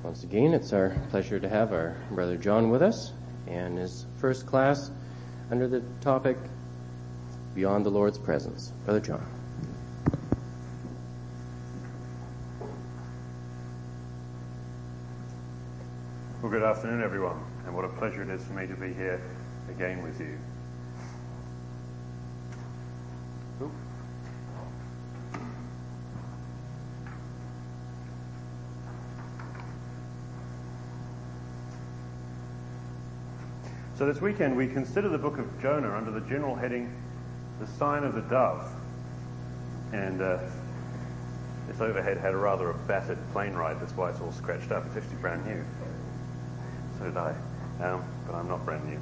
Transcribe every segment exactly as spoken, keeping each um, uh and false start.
Once again, it's our pleasure to have our brother John with us and his first class under the topic, Beyond the Lord's Presence. Brother John. Well, good afternoon, everyone, and what a pleasure it is for me to be here again with you. Ooh. So this weekend we consider the book of Jonah under the general heading, The Sign of the Dove. And uh, this overhead had a rather a battered plane ride, that's why it's all scratched up. It's actually brand new. So did I, um, but I'm not brand new.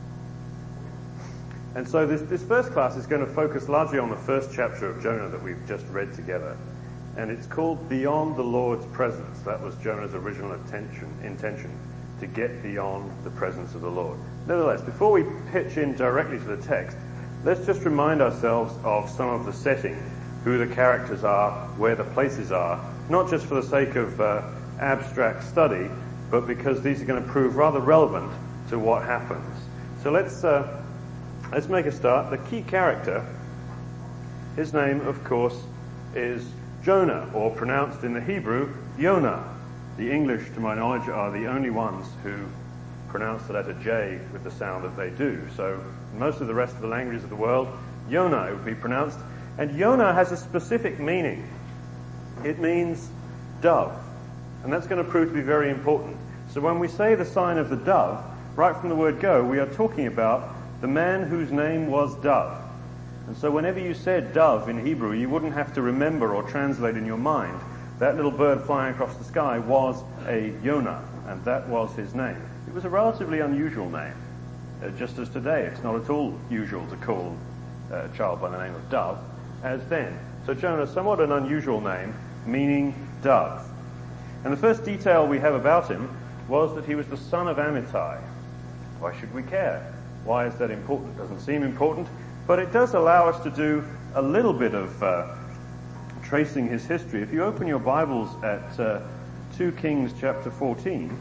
And so this, this first class is going to focus largely on the first chapter of Jonah that we've just read together. And it's called Beyond the Lord's Presence. That was Jonah's original intention, intention, to get beyond the presence of the Lord. Nevertheless, before we pitch in directly to the text, let's just remind ourselves of some of the setting, who the characters are, where the places are, not just for the sake of uh, abstract study, but because these are going to prove rather relevant to what happens. So let's uh, let's make a start. The key character, his name, of course, is Jonah, or pronounced in the Hebrew, Yonah. The English, to my knowledge, are the only ones who pronounce the letter J with the sound that they do. So in most of the rest of the languages of the world, Yonah would be pronounced. And Yonah has a specific meaning. It means dove. And that's going to prove to be very important. So when we say the sign of the dove, right from the word go, we are talking about the man whose name was Dove. And so whenever you said dove in Hebrew, you wouldn't have to remember or translate in your mind. That little bird flying across the sky was a Yonah, and that was his name. It was a relatively unusual name, uh, just as today it's not at all usual to call a child by the name of Dove, as then. So Jonah, somewhat an unusual name, meaning dove. And the first detail we have about him was that he was the son of Amittai. Why should we care? Why is that important? It doesn't seem important, but it does allow us to do a little bit of uh, tracing his history. If you open your Bibles at uh, Second Kings chapter fourteen,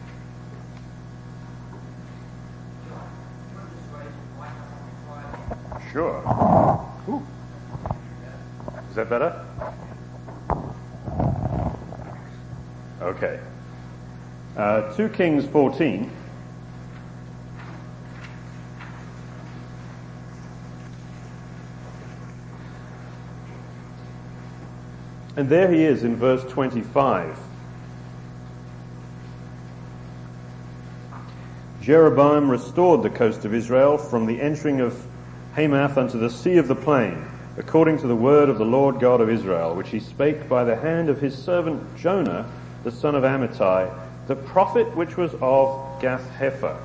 sure. Ooh. Is that better? Okay. Uh, Second Kings fourteen. And there he is in verse twenty-five. Jeroboam restored the coast of Israel from the entering of Hamath unto the sea of the plain, according to the word of the Lord God of Israel, which he spake by the hand of his servant Jonah, the son of Amittai, the prophet which was of Gath-hepher.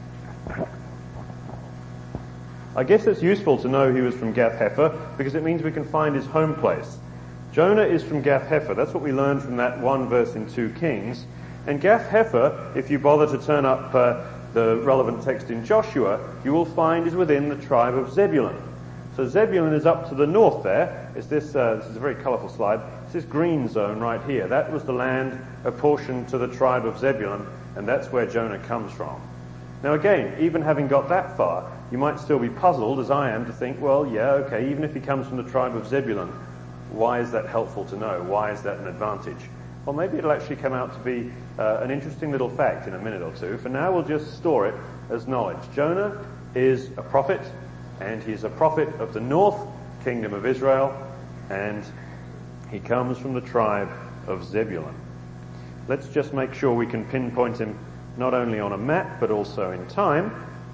I guess it's useful to know he was from Gath-hepher because it means we can find his home place. Jonah is from Gath-hepher. That's what we learned from that one verse in Second Kings. And Gath-hepher, if you bother to turn up uh, the relevant text in Joshua, you will find is within the tribe of Zebulun. So Zebulun is up to the north there. It's this, uh, this is a very colourful slide. It's this green zone right here. That was the land apportioned to the tribe of Zebulun, and that's where Jonah comes from. Now again, even having got that far, you might still be puzzled, as I am, to think, well, yeah, okay, even if he comes from the tribe of Zebulun, why is that helpful to know? Why is that an advantage? Well, maybe it'll actually come out to be uh, an interesting little fact in a minute or two. For now, we'll just store it as knowledge. Jonah is a prophet, and he's a prophet of the north kingdom of Israel, and he comes from the tribe of Zebulun. Let's just make sure we can pinpoint him not only on a map, but also in time.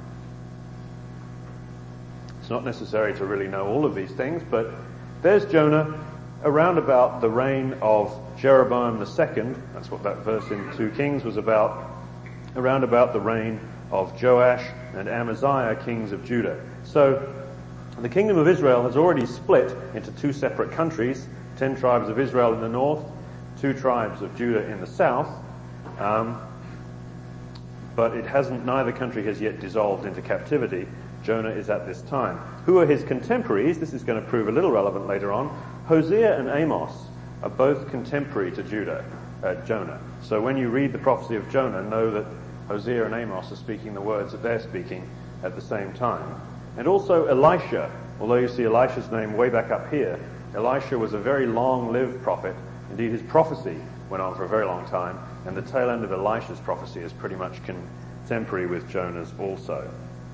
It's not necessary to really know all of these things, but there's Jonah around about the reign of Jeroboam the second. That's what that verse in Second Kings was about. Around about the reign of Joash and Amaziah, kings of Judah. So the kingdom of Israel has already split into two separate countries, ten tribes of Israel in the north, two tribes of Judah in the south. Um, but it hasn't, neither country has yet dissolved into captivity. Jonah is at this time. Who are his contemporaries? This is going to prove a little relevant later on. Hosea and Amos are both contemporary to Judah. uh, Jonah. So when you read the prophecy of Jonah, know that Hosea and Amos are speaking the words that they're speaking at the same time. And also Elisha, although you see Elisha's name way back up here, Elisha was a very long-lived prophet. Indeed, his prophecy went on for a very long time, and the tail end of Elisha's prophecy is pretty much contemporary with Jonah's also.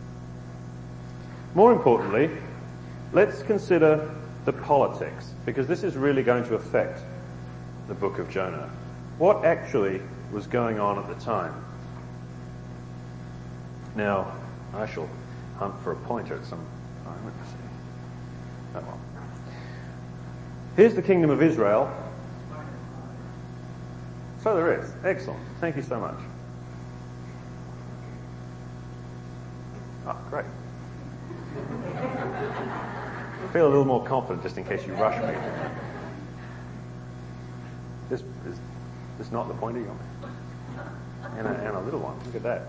More importantly, let's consider the politics, because this is really going to affect the book of Jonah. What actually was going on at the time? Now, I shall hunt for a pointer at some time. Let me see. Oh, well. Here's the kingdom of Israel. So there is. Excellent. Thank you so much. Oh, great. I feel a little more confident just in case you rush me. This is this not the pointer you want? And a, and a little one. Look at that.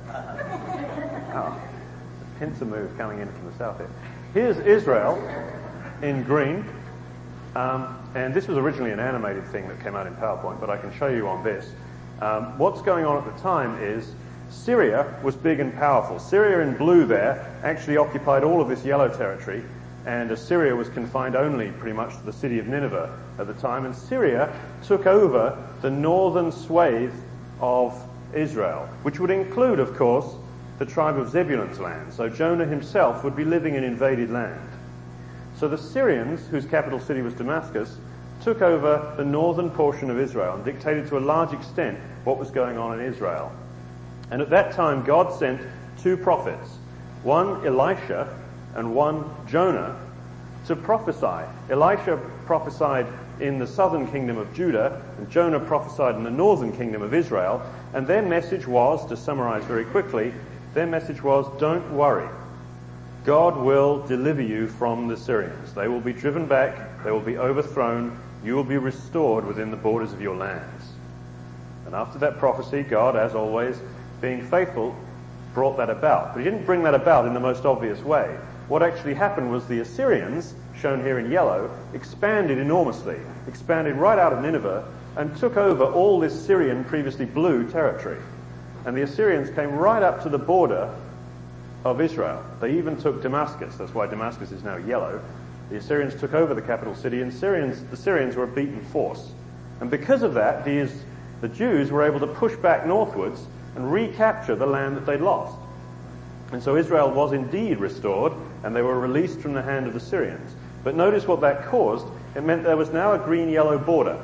Oh, the pincer move coming in from the south here. Here's Israel in green. Um, and this was originally an animated thing that came out in PowerPoint, but I can show you on this. Um, what's going on at the time is Syria was big and powerful. Syria in blue there actually occupied all of this yellow territory, and Assyria was confined only pretty much to the city of Nineveh at the time, and Syria took over the northern swathe of Israel, which would include, of course, the tribe of Zebulun's land. So Jonah himself would be living in invaded land. So the Syrians, whose capital city was Damascus, took over the northern portion of Israel and dictated to a large extent what was going on in Israel. And at that time, God sent two prophets, one Elisha and one Jonah, to prophesy. Elisha prophesied in the southern kingdom of Judah, and Jonah prophesied in the northern kingdom of Israel. And their message was, to summarize very quickly, their message was, don't worry. God will deliver you from the Syrians. They will be driven back, they will be overthrown, you will be restored within the borders of your lands. And after that prophecy, God, as always, being faithful, brought that about. But he didn't bring that about in the most obvious way. What actually happened was the Assyrians, shown here in yellow, expanded enormously, expanded right out of Nineveh, and took over all this Syrian, previously blue, territory. And the Assyrians came right up to the border of Israel. They even took Damascus. That's why Damascus is now yellow. The Assyrians took over the capital city, and Syrians, the Syrians were a beaten force. And because of that, these, the Jews were able to push back northwards and recapture the land that they'd lost. And so Israel was indeed restored, and they were released from the hand of the Syrians. But notice what that caused. It meant there was now a green-yellow border.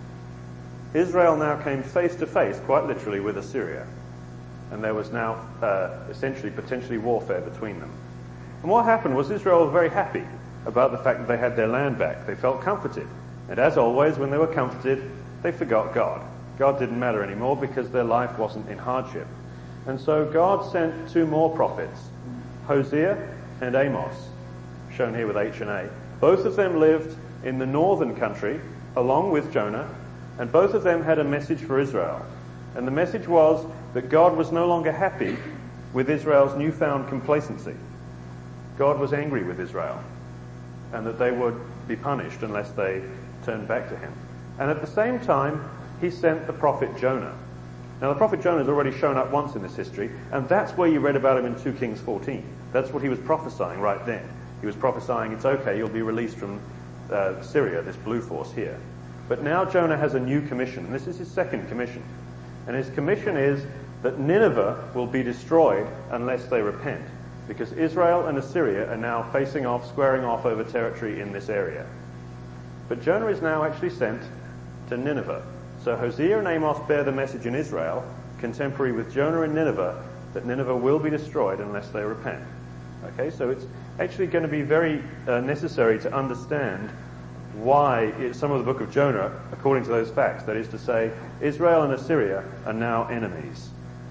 Israel now came face to face, quite literally, with Assyria. And there was now uh, essentially potentially warfare between them. And what happened was Israel was very happy about the fact that they had their land back. They felt comforted. And as always, when they were comforted, they forgot God. God didn't matter anymore because their life wasn't in hardship. And so God sent two more prophets, Hosea and Amos, shown here with H and A. Both of them lived in the northern country, along with Jonah, and both of them had a message for Israel. And the message was that God was no longer happy with Israel's newfound complacency. God was angry with Israel, and that they would be punished unless they turned back to him. And at the same time, he sent the prophet Jonah. Now, the prophet Jonah has already shown up once in this history, and that's where you read about him in two Kings fourteen. That's what he was prophesying right then. He was prophesying, it's okay, you'll be released from uh, Syria, this blue force here. But now Jonah has a new commission, and this is his second commission. And his commission is that Nineveh will be destroyed unless they repent, because Israel and Assyria are now facing off, squaring off over territory in this area. But Jonah is now actually sent to Nineveh. So Hosea and Amos bear the message in Israel, contemporary with Jonah and Nineveh, that Nineveh will be destroyed unless they repent. Okay, so it's actually going to be very uh, necessary to understand why it, some of the book of Jonah, according to those facts, that is to say, Israel and Assyria are now enemies.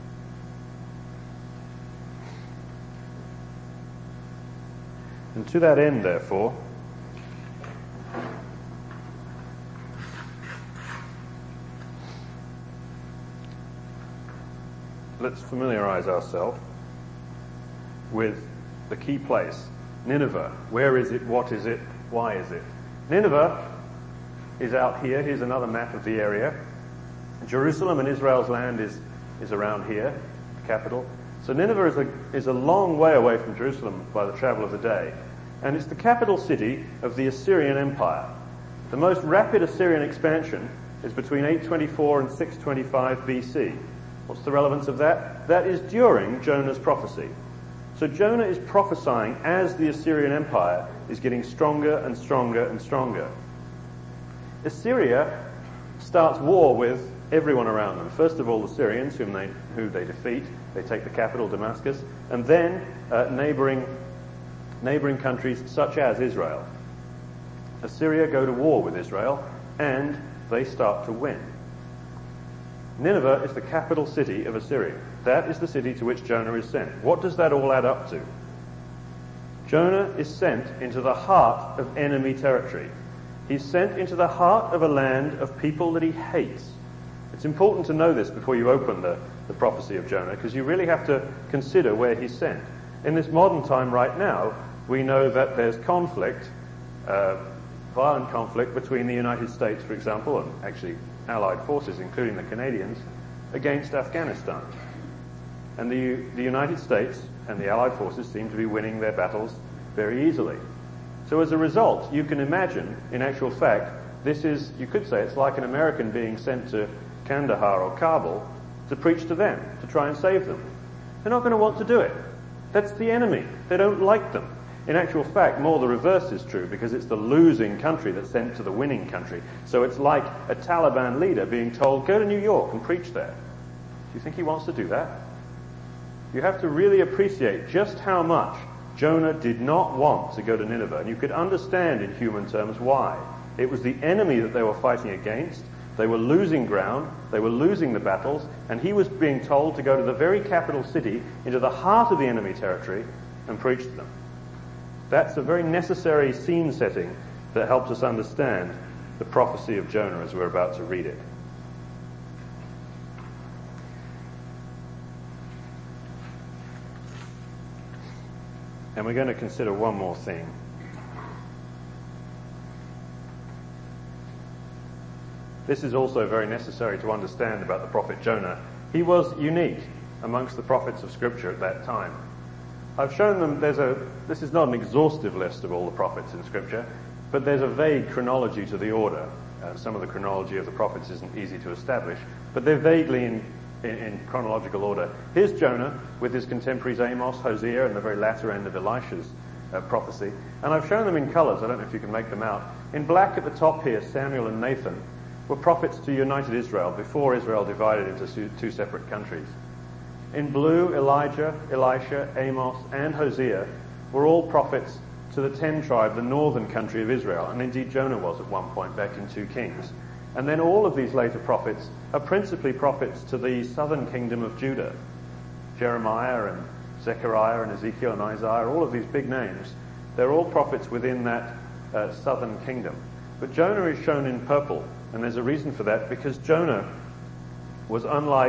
And to that end, therefore, let's familiarize ourselves with the key place, Nineveh. Where is it? What is it? Why is it? Nineveh is out here. Here's another map of the area. Jerusalem and Israel's land is, is around here, the capital. So Nineveh is a, is a long way away from Jerusalem by the travel of the day. And it's the capital city of the Assyrian Empire. The most rapid Assyrian expansion is between eight twenty-four and six twenty-five B C. What's the relevance of that? That is during Jonah's prophecy. So Jonah is prophesying as the Assyrian Empire is getting stronger and stronger and stronger. Assyria starts war with everyone around them. First of all, the Syrians, whom they, who they defeat. They take the capital, Damascus, and then uh, neighboring, neighboring countries such as Israel. Assyria go to war with Israel, and they start to win. Nineveh is the capital city of Assyria. That is the city to which Jonah is sent. What does that all add up to? Jonah is sent into the heart of enemy territory. He's sent into the heart of a land of people that he hates. It's important to know this before you open the, the prophecy of Jonah, because you really have to consider where he's sent. In this modern time right now, we know that there's conflict, uh, violent conflict between the United States, for example, and actually Allied forces, including the Canadians, against Afghanistan. And the, the United States and the Allied forces seem to be winning their battles very easily. So as a result, you can imagine, in actual fact, this is, you could say, it's like an American being sent to Kandahar or Kabul to preach to them, to try and save them. They're not going to want to do it. That's the enemy. They don't like them. In actual fact, more the reverse is true, because it's the losing country that's sent to the winning country. So it's like a Taliban leader being told, go to New York and preach there. Do you think he wants to do that? You have to really appreciate just how much Jonah did not want to go to Nineveh. And you could understand in human terms why. It was the enemy that they were fighting against. They were losing ground. They were losing the battles. And he was being told to go to the very capital city, into the heart of the enemy territory, and preach to them. That's a very necessary scene setting that helps us understand the prophecy of Jonah as we're about to read it. And we're going to consider one more thing. This is also very necessary to understand about the prophet Jonah. He was unique amongst the prophets of Scripture at that time. I've shown them, there's a, this is not an exhaustive list of all the prophets in Scripture, but there's a vague chronology to the order. Uh, some of the chronology of the prophets isn't easy to establish, but they're vaguely in, in, in chronological order. Here's Jonah with his contemporaries Amos, Hosea, and the very latter end of Elisha's uh, prophecy. And I've shown them in colours. I don't know if you can make them out. In black at the top here, Samuel and Nathan were prophets to united Israel before Israel divided into two separate countries. In blue, Elijah, Elisha, Amos, and Hosea were all prophets to the ten tribe, the northern country of Israel, and indeed Jonah was at one point back in two Kings. And then all of these later prophets are principally prophets to the southern kingdom of Judah. Jeremiah and Zechariah and Ezekiel and Isaiah, all of these big names, they're all prophets within that uh, southern kingdom. But Jonah is shown in purple, and there's a reason for that, because Jonah was unlike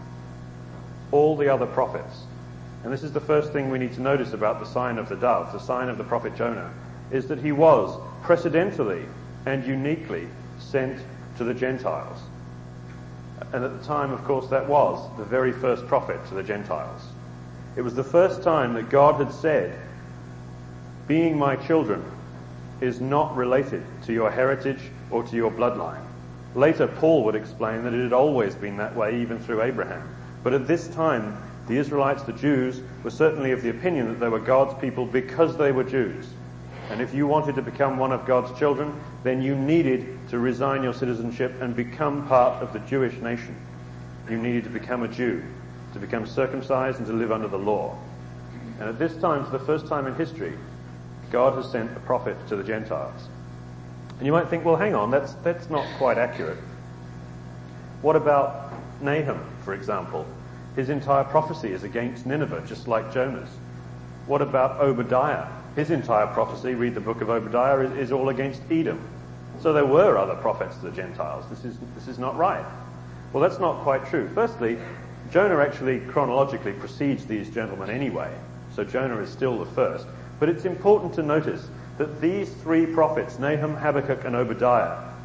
all the other prophets. And this is the first thing we need to notice about the sign of the dove, the sign of the prophet Jonah, is that he was precedentally and uniquely sent to the Gentiles. And at the time, of course, that was the very first prophet to the Gentiles. It was the first time that God had said, being my children is not related to your heritage or to your bloodline. Later, Paul would explain that it had always been that way, even through Abraham. But at this time, the Israelites, the Jews, were certainly of the opinion that they were God's people because they were Jews. And if you wanted to become one of God's children, then you needed to resign your citizenship and become part of the Jewish nation. You needed to become a Jew, to become circumcised and to live under the law. And at this time, for the first time in history, God has sent a prophet to the Gentiles. And you might think, well, hang on, that's, that's not quite accurate. What about Nahum, for example? His entire prophecy is against Nineveh, just like Jonah's. What about Obadiah? His entire prophecy, read the book of Obadiah, is, is all against Edom. So there were other prophets to the Gentiles. This is, this is not right. Well, that's not quite true. Firstly, Jonah actually chronologically precedes these gentlemen anyway. So Jonah is still the first. But it's important to notice that these three prophets, Nahum, Habakkuk, and Obadiah,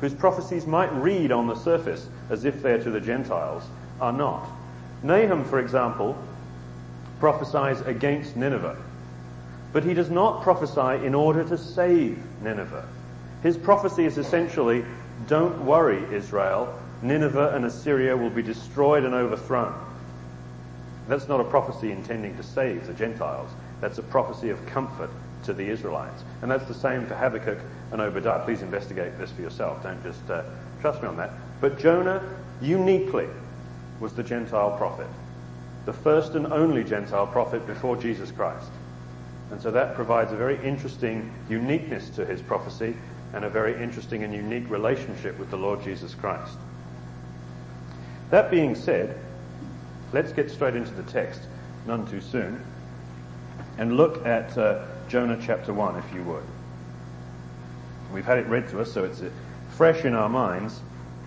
whose prophecies might read on the surface as if they're to the Gentiles, are not. Nahum, for example, prophesies against Nineveh, but he does not prophesy in order to save Nineveh. His prophecy is essentially, don't worry, Israel, Nineveh and Assyria will be destroyed and overthrown. That's not a prophecy intending to save the Gentiles. That's a prophecy of comfort to the Israelites. And that's the same for Habakkuk and Obadiah. Please investigate this for yourself. Don't just uh, trust me on that. But Jonah uniquely was the Gentile prophet, the first and only Gentile prophet before Jesus Christ. And so that provides a very interesting uniqueness to his prophecy and a very interesting and unique relationship with the Lord Jesus Christ. That being said, let's get straight into the text, none too soon, and look at uh, Jonah chapter one, if you would. We've had it read to us, so it's uh, fresh in our minds.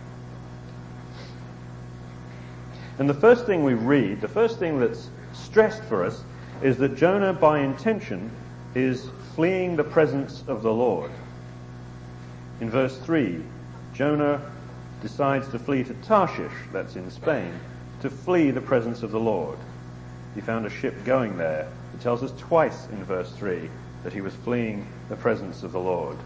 And the first thing we read, the first thing that's stressed for us, is that Jonah, by intention, is fleeing the presence of the Lord. In verse three, Jonah decides to flee to Tarshish, that's in Spain, to flee the presence of the Lord. He found a ship going there. It tells us twice in verse three that he was fleeing the presence of the Lord.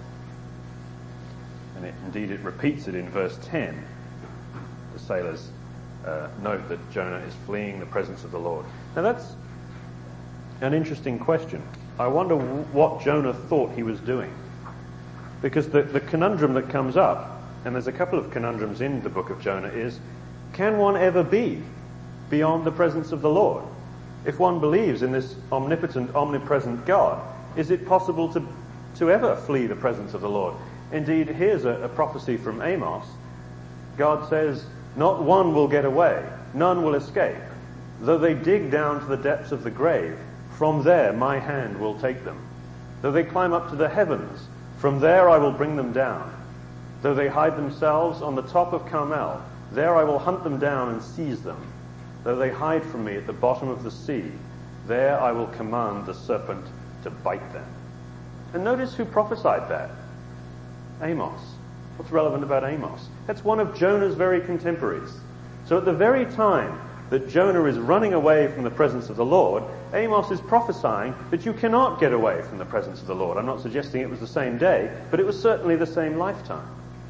And it, indeed it repeats it in verse ten. The sailors uh, note that Jonah is fleeing the presence of the Lord. Now that's an interesting question. I wonder w- what Jonah thought he was doing. Because the, the conundrum that comes up, and there's a couple of conundrums in the book of Jonah, is, can one ever be beyond the presence of the Lord? If one believes in this omnipotent, omnipresent God, is it possible to, to ever flee the presence of the Lord? Indeed, here's a, a prophecy from Amos. God says, not one will get away, none will escape. Though they dig down to the depths of the grave, from there my hand will take them. Though they climb up to the heavens, from there I will bring them down. Though they hide themselves on the top of Carmel, there I will hunt them down and seize them. Though they hide from me at the bottom of the sea, there I will command the serpent to bite them. And notice who prophesied that. Amos. What's relevant about Amos? That's one of Jonah's very contemporaries. So at the very time that Jonah is running away from the presence of the Lord, Amos is prophesying that you cannot get away from the presence of the Lord. I'm not suggesting it was the same day, but it was certainly the same lifetime.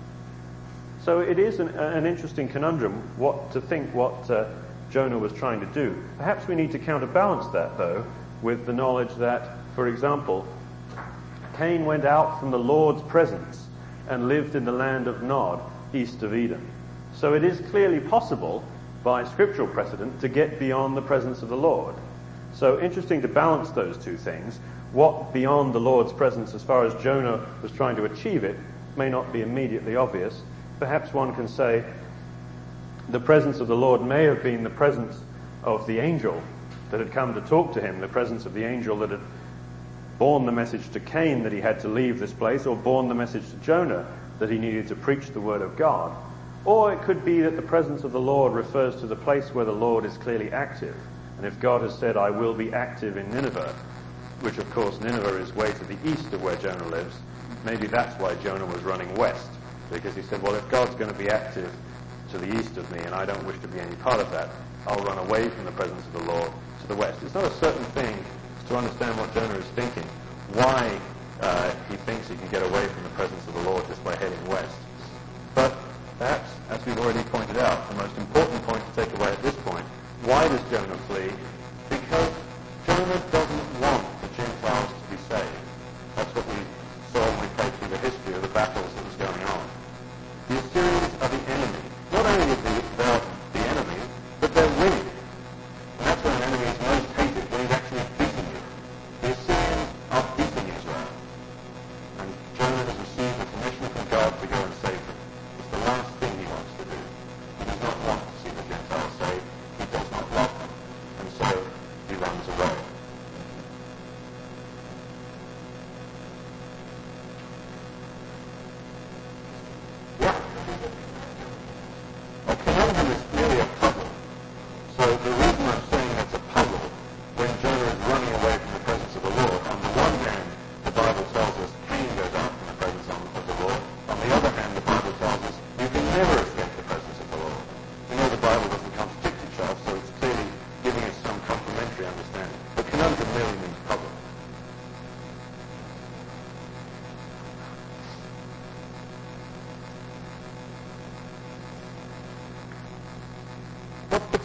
So it is an, an interesting conundrum what to think what uh, Jonah was trying to do. Perhaps we need to counterbalance that, though, with the knowledge that, for example, Cain went out from the Lord's presence and lived in the land of Nod, east of Eden. So it is clearly possible, by scriptural precedent, to get beyond the presence of the Lord. So interesting to balance those two things. What beyond the Lord's presence, as far as Jonah was trying to achieve it, may not be immediately obvious. Perhaps one can say the presence of the Lord may have been the presence of the angel that had come to talk to him, the presence of the angel that had borne the message to Cain that he had to leave this place, or borne the message to Jonah that he needed to preach the word of God. Or it could be that the presence of the Lord refers to the place where the Lord is clearly active. And if God has said, I will be active in Nineveh, which of course Nineveh is way to the east of where Jonah lives, maybe that's why Jonah was running west. Because he said, well, if God's going to be active to the east of me and I don't wish to be any part of that, I'll run away from the presence of the Lord to the west. It's not a certain thing to understand what Jonah is thinking, why uh, he thinks he can get away from the presence of the Lord just by heading west. But perhaps, as we've already pointed out, the most important point to take away at this point, why does Jonah flee? Because Jonah doesn't want the Gentiles to be saved. That's what we saw when we played through the history of the battles that was going on. The Assyrians are the enemy. Not only are they the, the enemy, but they're winning. And that's when an enemy is most hated, when he's actually beating you. The Assyrians are beating Israel. And Jonah has received the permission from God to go and save them. It's the last thing he wants to do. He does not want to see the Gentiles saved. He does not love them. And so he runs away.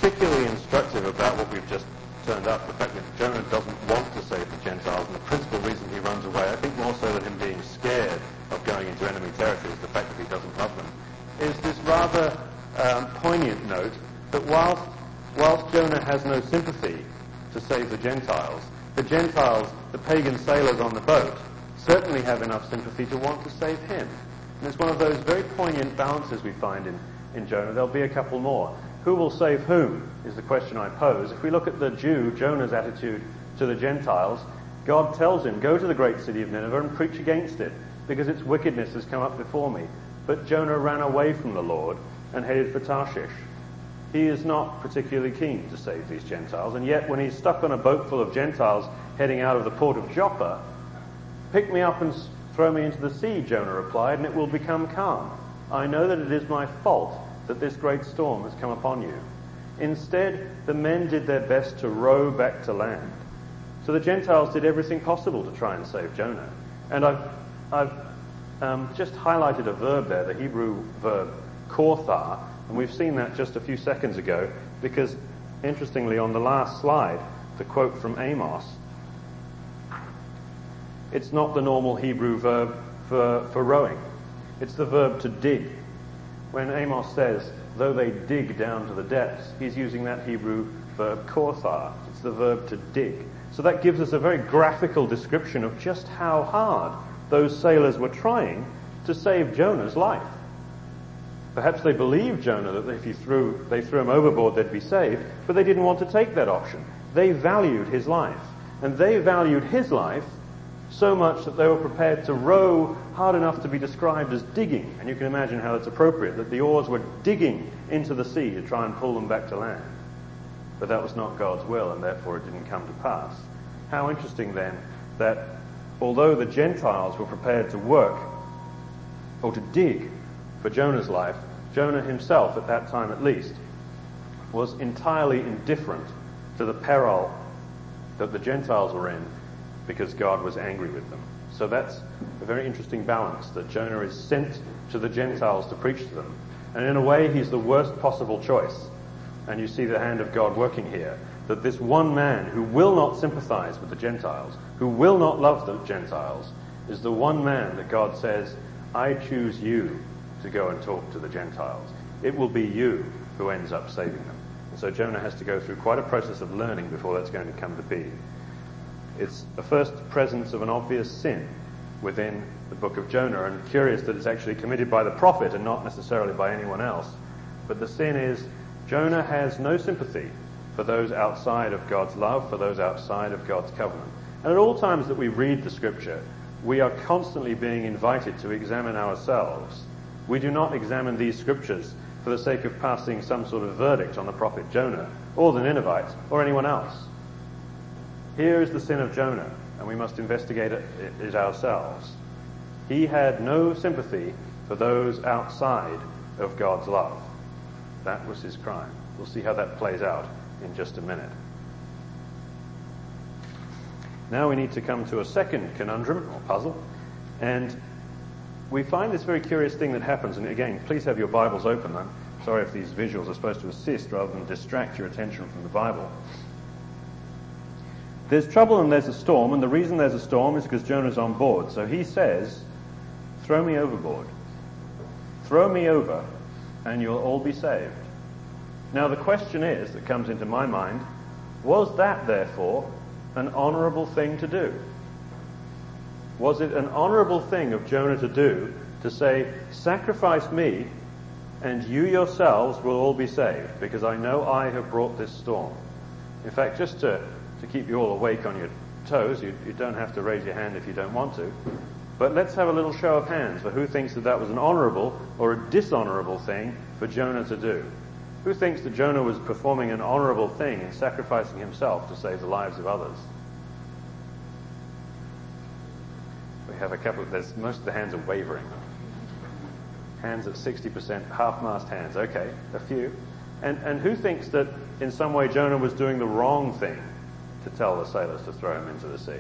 particularly instructive about what we've just turned up, the fact that Jonah doesn't want to save the Gentiles, and the principal reason he runs away, I think more so than him being scared of going into enemy territory, is the fact that he doesn't love them, is this rather um, poignant note that whilst, whilst Jonah has no sympathy to save the Gentiles, the Gentiles, the pagan sailors on the boat, certainly have enough sympathy to want to save him. And it's one of those very poignant balances we find in, in Jonah. There'll be a couple more. Who will save whom is the question I pose. If we look at the Jew, Jonah's attitude to the Gentiles, God tells him, go to the great city of Nineveh and preach against it, because its wickedness has come up before me. But Jonah ran away from the Lord and headed for Tarshish. He is not particularly keen to save these Gentiles, and yet when he's stuck on a boat full of Gentiles heading out of the port of Joppa, pick me up and throw me into the sea, Jonah replied, and it will become calm. I know that it is my fault that this great storm has come upon you. Instead, the men did their best to row back to land. So the Gentiles did everything possible to try and save Jonah. And I've, I've um, just highlighted a verb there, the Hebrew verb korthar, and we've seen that just a few seconds ago, because interestingly on the last slide, the quote from Amos, it's not the normal Hebrew verb for, for rowing. It's the verb to dig. When Amos says, though they dig down to the depths, he's using that Hebrew verb korthar. It's the verb to dig. So that gives us a very graphical description of just how hard those sailors were trying to save Jonah's life. Perhaps they believed Jonah that if he threw, they threw him overboard, they'd be saved, but they didn't want to take that option. They valued his life. And they valued his life so much that they were prepared to row hard enough to be described as digging. And you can imagine how that's appropriate, that the oars were digging into the sea to try and pull them back to land. But that was not God's will, and therefore it didn't come to pass. How interesting then that although the Gentiles were prepared to work or to dig for Jonah's life, Jonah himself, at that time at least, was entirely indifferent to the peril that the Gentiles were in, because God was angry with them. So that's a very interesting balance, that Jonah is sent to the Gentiles to preach to them. And in a way, he's the worst possible choice. And you see the hand of God working here, that this one man who will not sympathize with the Gentiles, who will not love the Gentiles, is the one man that God says, I choose you to go and talk to the Gentiles. It will be you who ends up saving them. And so Jonah has to go through quite a process of learning before that's going to come to be. It's a first presence of an obvious sin within the book of Jonah, and curious that it's actually committed by the prophet and not necessarily by anyone else. But the sin is Jonah has no sympathy for those outside of God's love, for those outside of God's covenant. And at all times that we read the scripture, we are constantly being invited to examine ourselves. We do not examine these scriptures for the sake of passing some sort of verdict on the prophet Jonah, or the Ninevites, or anyone else. Here is the sin of Jonah, and we must investigate it, it ourselves. He had no sympathy for those outside of God's love. That was his crime. We'll see how that plays out in just a minute. Now we need to come to a second conundrum, or puzzle, and we find this very curious thing that happens, and again, please have your Bibles open. I'm sorry if these visuals are supposed to assist rather than distract your attention from the Bible. There's trouble and there's a storm, and the reason there's a storm is because Jonah's on board. So he says, throw me overboard. Throw me over, and you'll all be saved. Now the question is, that comes into my mind, was that therefore an honourable thing to do? Was it an honourable thing of Jonah to do, to say, sacrifice me, and you yourselves will all be saved, because I know I have brought this storm? In fact, just to To keep you all awake on your toes, you, you don't have to raise your hand if you don't want to. But let's have a little show of hands for who thinks that that was an honourable or a dishonourable thing for Jonah to do. Who thinks that Jonah was performing an honourable thing in sacrificing himself to save the lives of others? We have a couple of, there's, most of the hands are wavering. Hands at sixty percent, half-mast hands, okay, a few. And, and who thinks that in some way Jonah was doing the wrong thing to tell the sailors to throw him into the sea?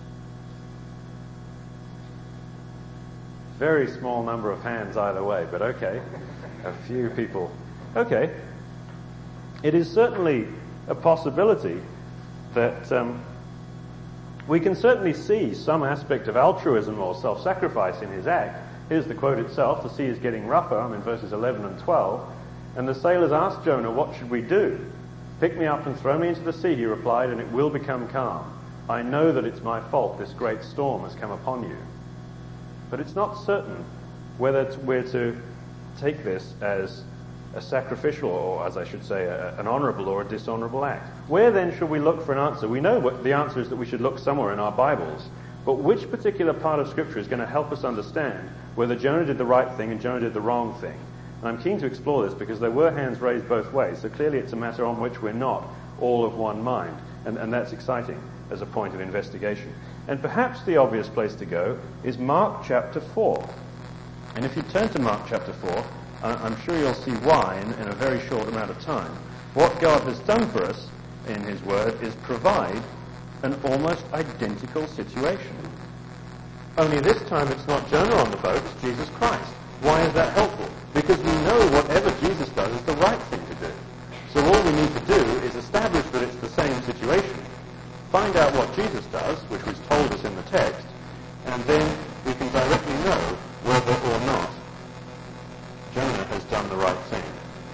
Very small number of hands either way, but okay. A few people. Okay. it is certainly a possibility that um, we can certainly see some aspect of altruism or self-sacrifice in his act. Here's the quote itself. The sea is getting rougher. I'm in verses eleven and twelve. And the sailors asked Jonah, what should we do? Pick me up and throw me into the sea, he replied, and it will become calm. I know that it's my fault this great storm has come upon you. But it's not certain whether we're to take this as a sacrificial, or as I should say, a, an honourable or a dishonourable act. Where then should we look for an answer? We know what the answer is, that we should look somewhere in our Bibles. But which particular part of Scripture is going to help us understand whether Jonah did the right thing and Jonah did the wrong thing? And I'm keen to explore this because there were hands raised both ways. So clearly it's a matter on which we're not all of one mind. And, and that's exciting as a point of investigation. And perhaps the obvious place to go is Mark chapter four. And if you turn to Mark chapter four, I'm sure you'll see why in, in a very short amount of time. What God has done for us in his word is provide an almost identical situation. Only this time it's not Jonah on the boat, it's Jesus Christ. Why is that helpful? Because we know whatever Jesus does is the right thing to do. So all we need to do is establish that it's the same situation, find out what Jesus does, which was told us in the text, and then we can directly know whether or not Jonah has done the right thing.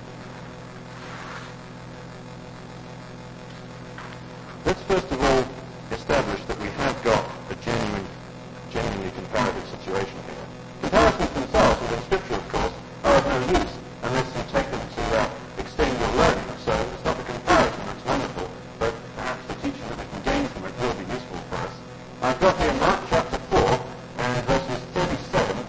Let's first of all establish that we have got a genuine, genuinely comparative situation here. Comparisons themselves within Scripture, of course, are of no use unless you take them to uh, extend your learning. So it's not a comparison that's wonderful, but perhaps the teaching that we can gain from it will be useful for us. I've got here Mark chapter four and verses thirty-seven,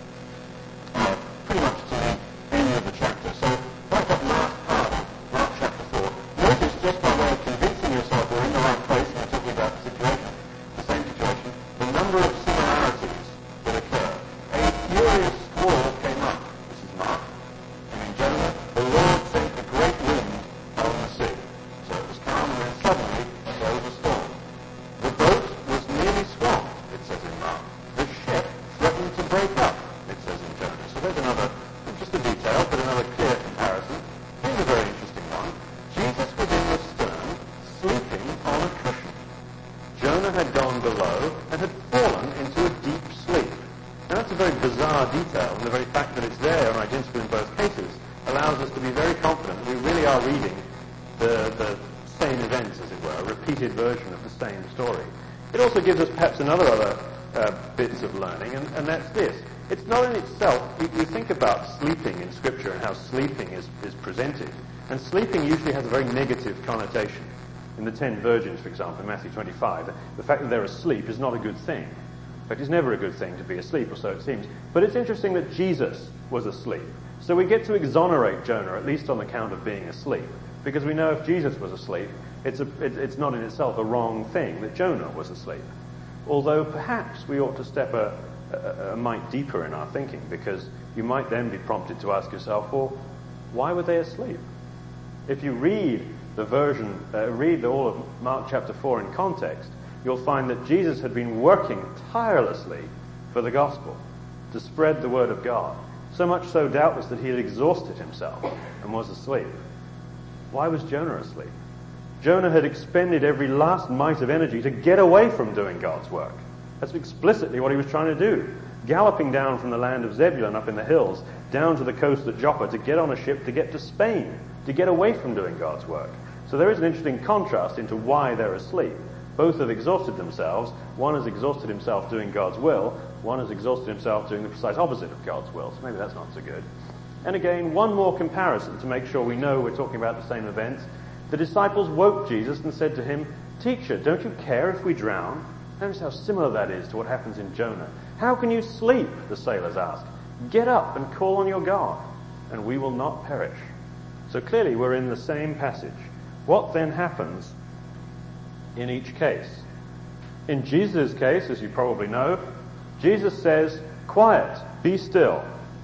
uh, pretty much to the end of the chapter. So back up Mark, uh, Mark chapter four. Notice, just by way of convincing yourself we're in the right place when we're talking about the situation, the same situation, the number of similarities that occur. A furious squall came up. This is Mark. And in Jonah, the Lord sent a great wind on the sea. So it was calm, and then suddenly there was a storm. The boat was nearly swamped, it says in Mark. The ship threatened to break up, it says in Jonah. So there's another, just a detail, but another clear comparison. Here's a very interesting one. Jesus was in the stern, sleeping on a cushion. Jonah had gone below and had fallen into a deep sleep. Now that's a very bizarre detail, and the very fact that it's there and identical in both cases allows us to be very confident that we really are reading the, the same events, as it were, a repeated version of the same story. It also gives us perhaps another other uh, bits of learning, and, and that's this. It's not in itself, we, we think about sleeping in Scripture and how sleeping is, is presented, and sleeping usually has a very negative connotation. In the ten virgins, for example, in Matthew twenty-five, the fact that they're asleep is not a good thing. In fact, it's never a good thing to be asleep, or so it seems. But it's interesting that Jesus was asleep. So we get to exonerate Jonah, at least on account of being asleep, because we know if Jesus was asleep, it's, a, it, it's not in itself a wrong thing that Jonah was asleep. Although perhaps we ought to step a, a, a mite deeper in our thinking, because you might then be prompted to ask yourself, well, why were they asleep? If you read the version, uh, read the, all of Mark chapter four in context, you'll find that Jesus had been working tirelessly for the gospel, to spread the word of God. So much so, doubtless, that he had exhausted himself and was asleep. Why was Jonah asleep? Jonah had expended every last mite of energy to get away from doing God's work. That's explicitly what he was trying to do. Galloping down from the land of Zebulun up in the hills, down to the coast at Joppa to get on a ship to get to Spain, to get away from doing God's work. So there is an interesting contrast into why they're asleep. Both have exhausted themselves. One has exhausted himself doing God's will. One has exhausted himself doing the precise opposite of God's will. So maybe that's not so good. And again, one more comparison to make sure we know we're talking about the same events. The disciples woke Jesus and said to him, "Teacher, don't you care if we drown?" Notice how similar that is to what happens in Jonah. "How can you sleep?" the sailors asked. "Get up and call on your God, and we will not perish." So clearly we're in the same passage. What then happens in each case? In Jesus' case, as you probably know, Jesus says, "Quiet, be still."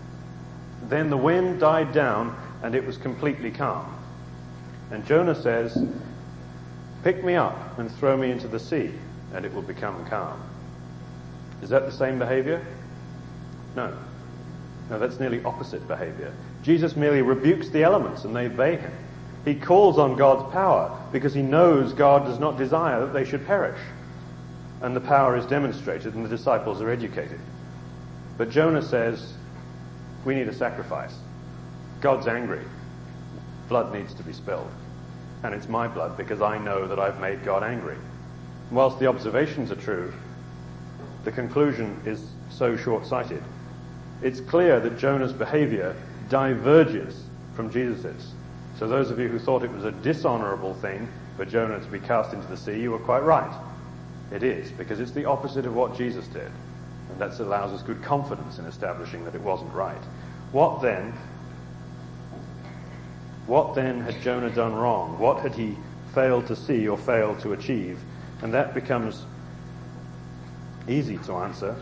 Then the wind died down and it was completely calm. And Jonah says, "Pick me up and throw me into the sea, and it will become calm." Is that the same behavior? No. No, that's nearly opposite behavior. Jesus merely rebukes the elements and they obey him. He calls on God's power because he knows God does not desire that they should perish. And the power is demonstrated and the disciples are educated. But Jonah says, we need a sacrifice. God's angry. Blood needs to be spilled. And it's my blood because I know that I've made God angry. Whilst the observations are true, the conclusion is so short-sighted. It's clear that Jonah's behavior diverges from Jesus's. So those of you who thought it was a dishonorable thing for Jonah to be cast into the sea, you were quite right. It is, because it's the opposite of what Jesus did. And that allows us good confidence in establishing that it wasn't right. What then? What then had Jonah done wrong? What had he failed to see or failed to achieve? And that becomes easy to answer.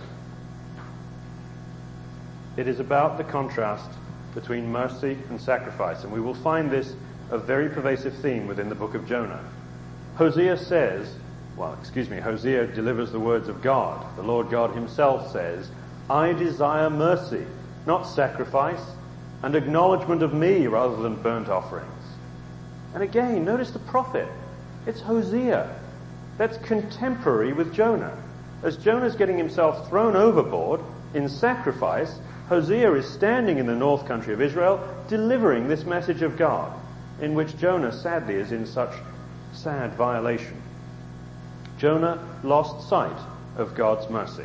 It is about the contrast between mercy and sacrifice. And we will find this a very pervasive theme within the book of Jonah. Hosea says, well, excuse me, Hosea delivers the words of God. The Lord God himself says, I desire mercy, not sacrifice, and acknowledgement of me rather than burnt offerings. And again, notice the prophet. It's Hosea. That's contemporary with Jonah. As Jonah's getting himself thrown overboard in sacrifice, Hosea is standing in the north country of Israel delivering this message of God, in which Jonah sadly is in such sad violation. Jonah lost sight of God's mercy.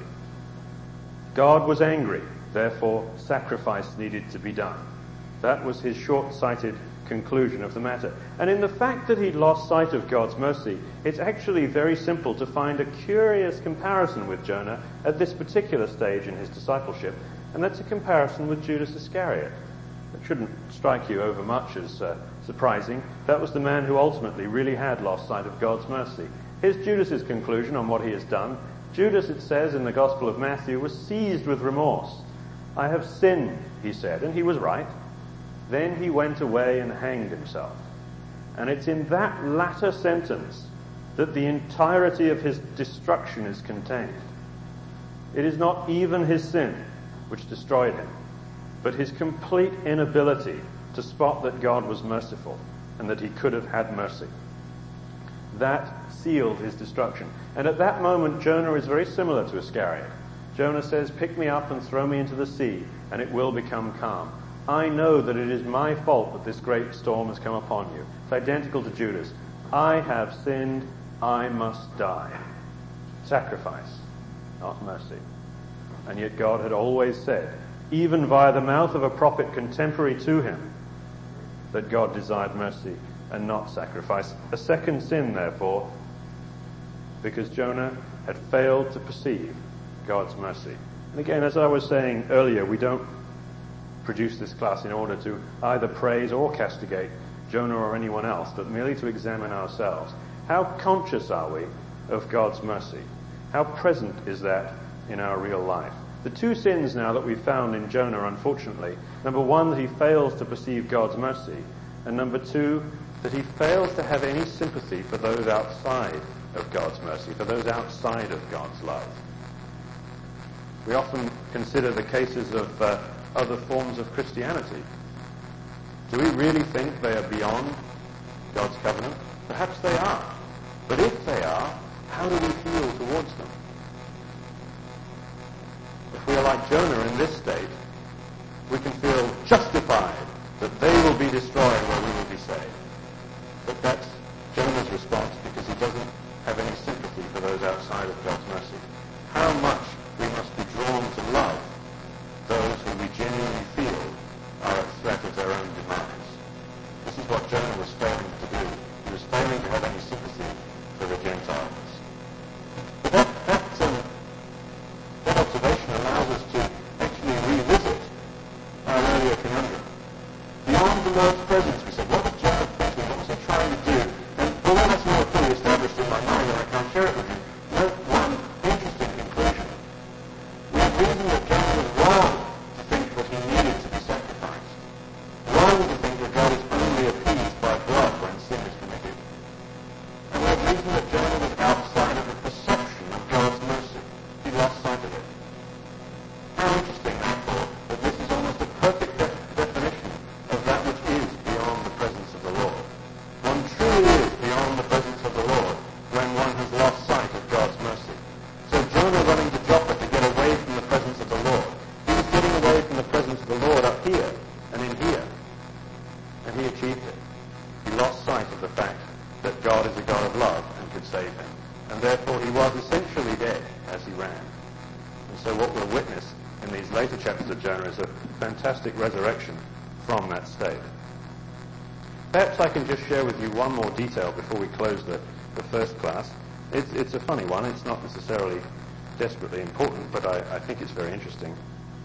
God was angry, therefore sacrifice needed to be done. That was his short-sighted conclusion of the matter. And in the fact that he'd lost sight of God's mercy, it's actually very simple to find a curious comparison with Jonah at this particular stage in his discipleship, and that's a comparison with Judas Iscariot. It shouldn't strike you overmuch as uh, surprising. That was the man who ultimately really had lost sight of God's mercy. Here's Judas's conclusion on what he has done. Judas, it says in the Gospel of Matthew, was seized with remorse. I have sinned, he said, and he was right. Then he went away and hanged himself. And it's in that latter sentence that the entirety of his destruction is contained. It is not even his sin which destroyed him, but his complete inability to spot that God was merciful and that he could have had mercy. That sealed his destruction. And at that moment, Jonah is very similar to Iscariot. Jonah says, pick me up and throw me into the sea, and it will become calm. I know that it is my fault that this great storm has come upon you. It's identical to Judas. I have sinned, I must die. Sacrifice, not mercy. And yet God had always said, even via the mouth of a prophet contemporary to him, that God desired mercy and not sacrifice. A second sin, therefore, because Jonah had failed to perceive God's mercy. And again, as I was saying earlier, we don't produce this class in order to either praise or castigate Jonah or anyone else, but merely to examine ourselves. How conscious are we of God's mercy? How present is that in our real life? The two sins now that we've found in Jonah, unfortunately, number one, that he fails to perceive God's mercy, and number two, that he fails to have any sympathy for those outside of God's mercy, for those outside of God's love. We often consider the cases of uh, other forms of Christianity. Do we really think they are beyond God's covenant? Perhaps they are. But if they are, how do we feel towards them? If we are like Jonah in this state, we can feel justified that they will be destroyed where we will be saved. But that's Jonah's response because he doesn't have any sympathy for those outside of God's mercy. How much we must be drawn to love those who we genuinely feel are at threat of their own demise. This is what Jonah was failing to do. He was failing to have any sympathy for the Gentiles. But that, that, um, that observation allows us to actually revisit our earlier conundrum. Beyond the Lord's presence, we said, what was Jonah thinking? What was he trying to do? And although that's more fully established in my mind and I can't share it with you, no, one sight of the fact that God is a God of love and could save him. And therefore he was essentially dead as he ran. And so what we'll witness in these later chapters of Jonah is a fantastic resurrection from that state. Perhaps I can just share with you one more detail before we close the, the first class. It's, it's a funny one. It's not necessarily desperately important, but I, I think it's very interesting.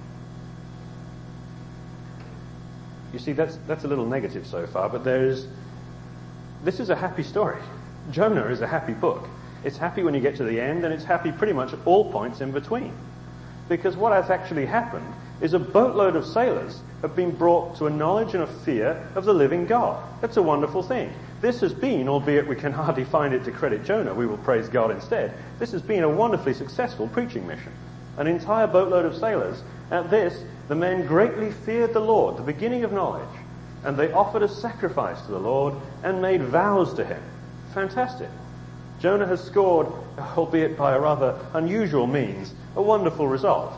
You see, that's, that's a little negative so far, but there is, this is a happy story. Jonah is a happy book. It's happy when you get to the end, and it's happy pretty much at all points in between. Because what has actually happened is a boatload of sailors have been brought to a knowledge and a fear of the living God. That's a wonderful thing. This has been, albeit we can hardly find it to credit Jonah, we will praise God instead, this has been a wonderfully successful preaching mission. An entire boatload of sailors. At this, the men greatly feared the Lord, the beginning of knowledge, and they offered a sacrifice to the Lord and made vows to him. Fantastic. Jonah has scored, albeit by a rather unusual means, a wonderful result.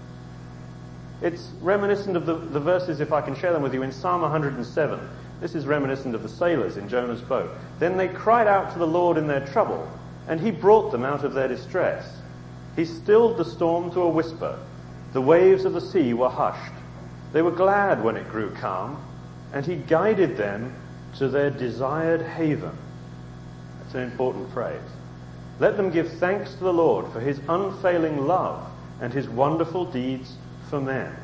It's reminiscent of the, the verses, if I can share them with you, in Psalm one hundred seven. This is reminiscent of the sailors in Jonah's boat. Then they cried out to the Lord in their trouble, and he brought them out of their distress. He stilled the storm to a whisper. The waves of the sea were hushed. They were glad when it grew calm, and he guided them to their desired haven. That's an important phrase. Let them give thanks to the Lord for his unfailing love and his wonderful deeds for men.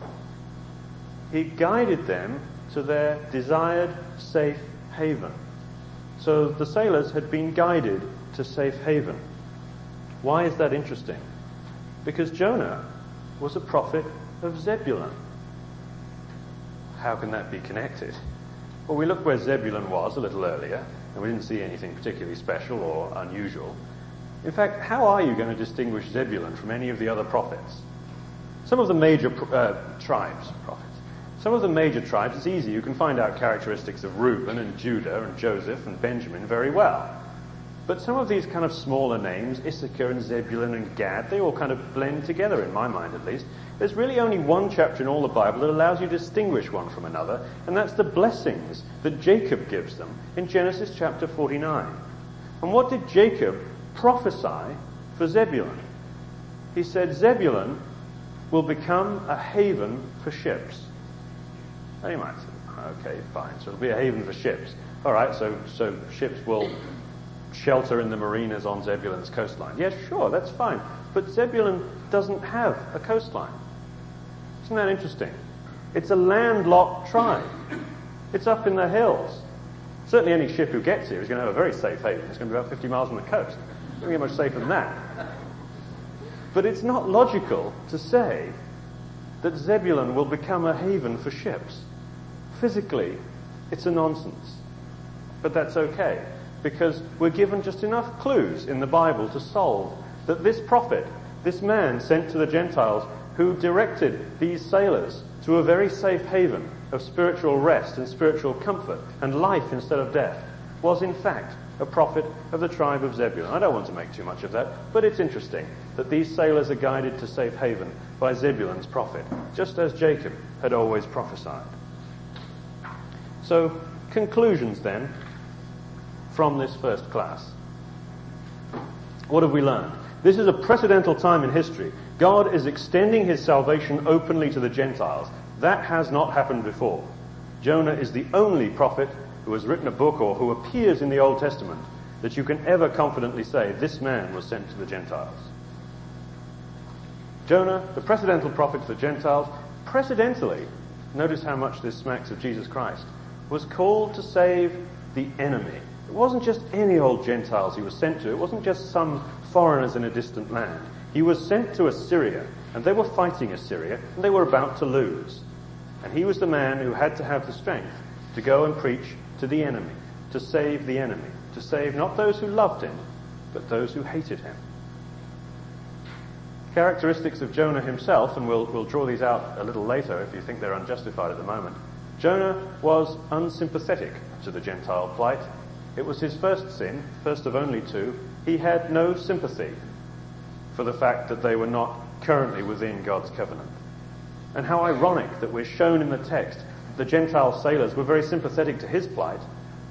He guided them to their desired safe haven. So the sailors had been guided to safe haven. Why is that interesting? Because Jonah was a prophet of Zebulun. How can that be connected? Well, we looked where Zebulun was a little earlier, and we didn't see anything particularly special or unusual. In fact, how are you going to distinguish Zebulun from any of the other prophets? Some of the major uh, tribes, prophets. Some of the major tribes, it's easy. You can find out characteristics of Reuben and Judah and Joseph and Benjamin very well. But some of these kind of smaller names, Issachar and Zebulun and Gad, they all kind of blend together, in my mind at least. There's really only one chapter in all the Bible that allows you to distinguish one from another, and that's the blessings that Jacob gives them in Genesis chapter forty-nine. And what did Jacob prophesy for Zebulun? He said, Zebulun will become a haven for ships. Now you might say, okay, fine, so it'll be a haven for ships. All right, so, so ships will shelter in the marinas on Zebulun's coastline. Yes, sure, that's fine. But Zebulun doesn't have a coastline. Isn't that interesting? It's a landlocked tribe. It's up in the hills. Certainly any ship who gets here is going to have a very safe haven. It's going to be about fifty miles from the coast. It's going to get much safer than that. But it's not logical to say that Zebulun will become a haven for ships. Physically, it's a nonsense. But that's okay, because we're given just enough clues in the Bible to solve that this prophet, this man sent to the Gentiles who directed these sailors to a very safe haven of spiritual rest and spiritual comfort and life instead of death, was in fact a prophet of the tribe of Zebulun. I don't want to make too much of that, but it's interesting that these sailors are guided to safe haven by Zebulun's prophet, just as Jacob had always prophesied. So, conclusions then from this first class. What have we learned? This is a precedental time in history. God is extending his salvation openly to the Gentiles. That has not happened before. Jonah is the only prophet who has written a book or who appears in the Old Testament that you can ever confidently say, this man was sent to the Gentiles. Jonah, the precedental prophet to the Gentiles, precedentally, notice how much this smacks of Jesus Christ, was called to save the enemy. It wasn't just any old Gentiles he was sent to. It wasn't just some foreigners in a distant land. He was sent to Assyria, and they were fighting Assyria, and they were about to lose. And he was the man who had to have the strength to go and preach to the enemy, to save the enemy, to save not those who loved him, but those who hated him. Characteristics of Jonah himself, and we'll, we'll draw these out a little later if you think they're unjustified at the moment. Jonah was unsympathetic to the Gentile plight. It was his first sin, first of only two. He had no sympathy for the fact that they were not currently within God's covenant. And how ironic that we're shown in the text the Gentile sailors were very sympathetic to his plight,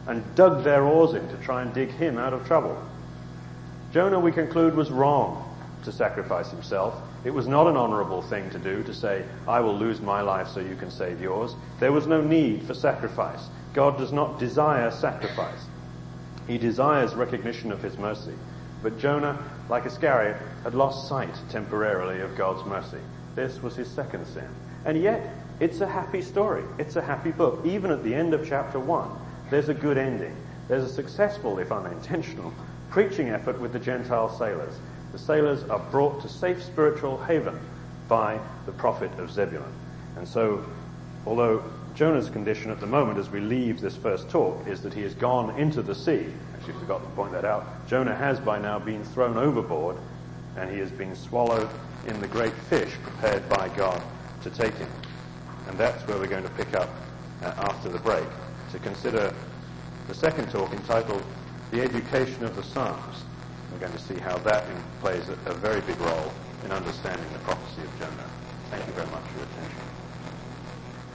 and dug their oars in to try and dig him out of trouble. Jonah, we conclude, was wrong to sacrifice himself. It was not an honorable thing to do, to say, I will lose my life so you can save yours. There was no need for sacrifice. God does not desire sacrifice. He desires recognition of his mercy. But Jonah, like Iscariot, had lost sight temporarily of God's mercy. This was his second sin. And yet, it's a happy story. It's a happy book. Even at the end of chapter one, there's a good ending. There's a successful, if unintentional, preaching effort with the Gentile sailors. The sailors are brought to safe spiritual haven by the prophet of Zebulun. And so, although Jonah's condition at the moment as we leave this first talk is that he has gone into the sea, actually forgot to point that out, Jonah has by now been thrown overboard and he has been swallowed in the great fish prepared by God to take him. And that's where we're going to pick up uh, after the break, to consider the second talk entitled The Education of the Psalms. We're going to see how that plays a, a very big role in understanding the prophecy of Jonah. Thank you very much for your attention.